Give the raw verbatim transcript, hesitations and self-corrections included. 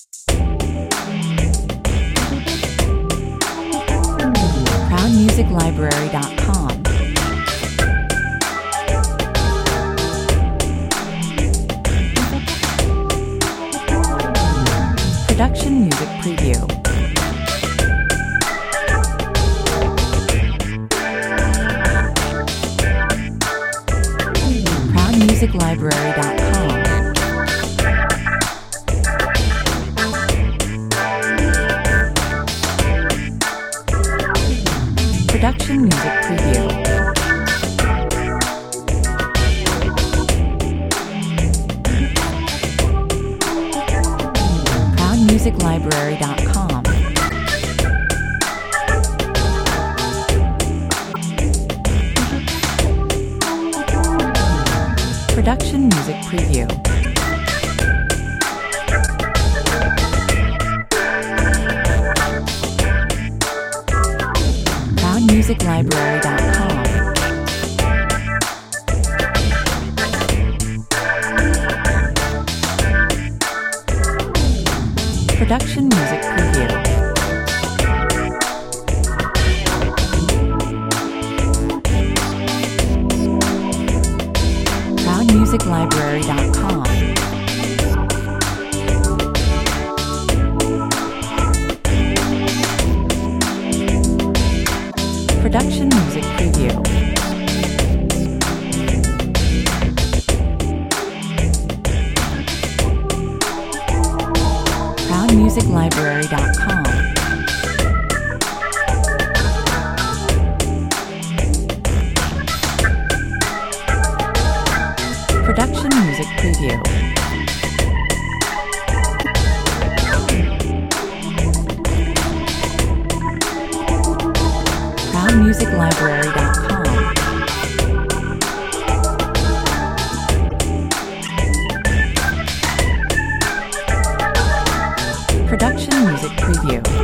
proud music library dot com. Production Music Preview. proud music library dot com. Production Music Preview. proud music library dot com. Production Music Preview. proud music library dot com. Production Music Preview. proud music library dot com. Production Music Preview. proud music library dot com. Production Music Preview. proud music library dot com. Production Music Preview.